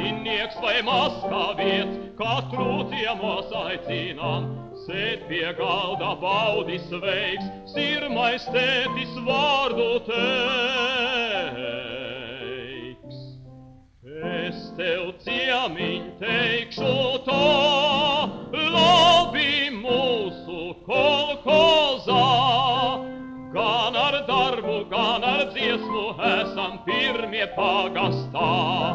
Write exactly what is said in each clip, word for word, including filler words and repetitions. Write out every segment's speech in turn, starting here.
Sētinieks vai maskavietis, katru ciemos aicinām. Sēt pie galda baudi sveiks, sirmais tētis vārdu teiks. Es tev ciemiņ teikšu tā, labi mūsu kolhozā. Gan ar darbu, gan ar dziesmu esam pirmie pagastā.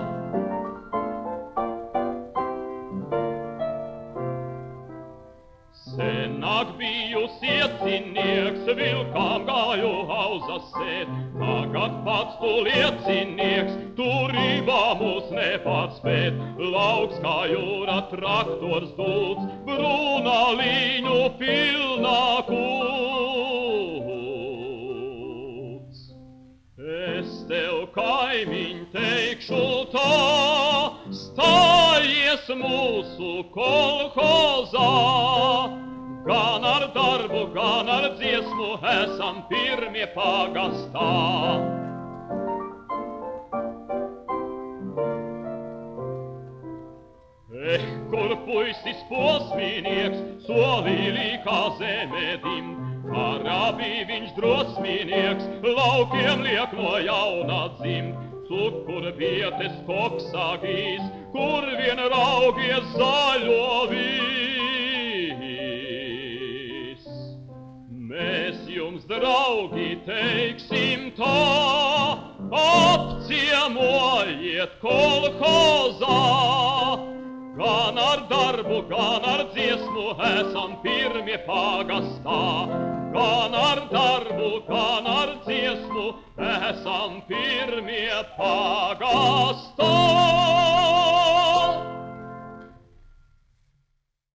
Senāk biju siecinieks, vilkām gāju auzas sēt. Tagad pats tu liecinieks, turībā mūs nepārspēt. Lauks kā jūra traktors dūts, brūnā līņu pilnā kūts. Es tev, kaimiņ, teikšu tā, stājies mūsu kolhozā. Gan ar darbu, gan ar dziesmu esam pirmie pagastā. Eh, kur puisis posminieks, solīlī kā zemedim, Arabī viņš drosminieks, laukiem liek no jauna dzimt. Cukur bietes koksagīs, kur vien raugies zaļo vis. Mēs jums, draugi, teiksim tā, apciemojiet kolhozā. Gan ar darbu, gan ar dziesmu esam pirmie pagastā. Gan ar darbu, gan ar dziesmu esam pirmie pagastā.